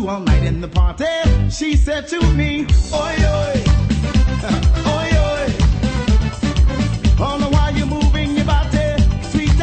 you all night in the party. She said to me, oh